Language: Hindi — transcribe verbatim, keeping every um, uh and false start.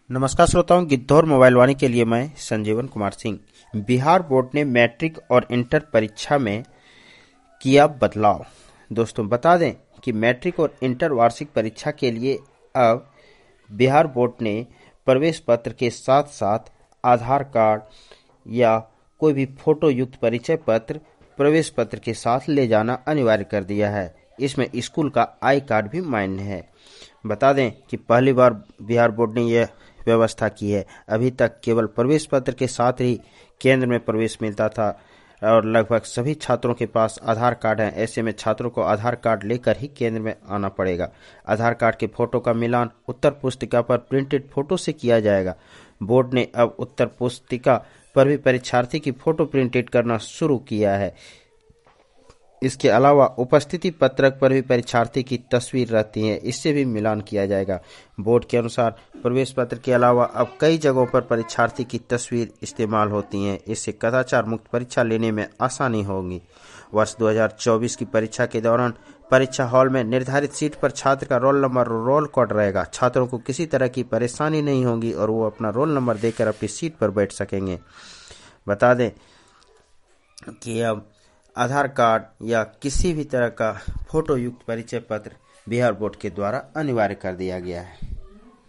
नमस्कार श्रोताओं, गिद्धौर मोबाइल वाणी के लिए मैं संजीवन कुमार सिंह। बिहार बोर्ड ने मैट्रिक और इंटर परीक्षा में किया बदलाव। दोस्तों बता दें कि मैट्रिक और इंटर वार्षिक परीक्षा के लिए अब बिहार बोर्ड ने प्रवेश पत्र के साथ साथ आधार कार्ड या कोई भी फोटो युक्त परिचय पत्र प्रवेश पत्र के साथ ले जाना अनिवार्य कर दिया है। इसमें स्कूल का आई कार्ड भी मान्य है। बता दें कि पहली बार बिहार बोर्ड ने यह व्यवस्था की है। अभी तक केवल प्रवेश पत्र के साथ ही केंद्र में प्रवेश मिलता था और लगभग सभी छात्रों के पास आधार कार्ड है। ऐसे में छात्रों को आधार कार्ड लेकर ही केंद्र में आना पड़ेगा। आधार कार्ड के फोटो का मिलान उत्तर पुस्तिका पर प्रिंटेड फोटो से किया जाएगा। बोर्ड ने अब उत्तर पुस्तिका पर भी परीक्षार्थी की फोटो प्रिंटेड करना शुरू किया है। इसके अलावा उपस्थिति पत्रक पर भी परीक्षार्थी की तस्वीर रहती है, इससे भी मिलान किया जाएगा। बोर्ड के अनुसार प्रवेश पत्र के अलावा अब कई जगहों पर परीक्षार्थी की तस्वीर इस्तेमाल होती है। इससे कदाचार मुक्त परीक्षा लेने में आसानी होगी। वर्ष दो हज़ार चौबीस की परीक्षा के दौरान परीक्षा हॉल में निर्धारित सीट पर छात्र का रोल नंबर और रोल कोड रहेगा। छात्रों को किसी तरह की परेशानी नहीं होगी और वो अपना रोल नंबर देकर अपनी सीट पर बैठ सकेंगे। बता दें कि अब आधार कार्ड या किसी भी तरह का फोटो युक्त परिचय पत्र बिहार बोर्ड के द्वारा अनिवार्य कर दिया गया है।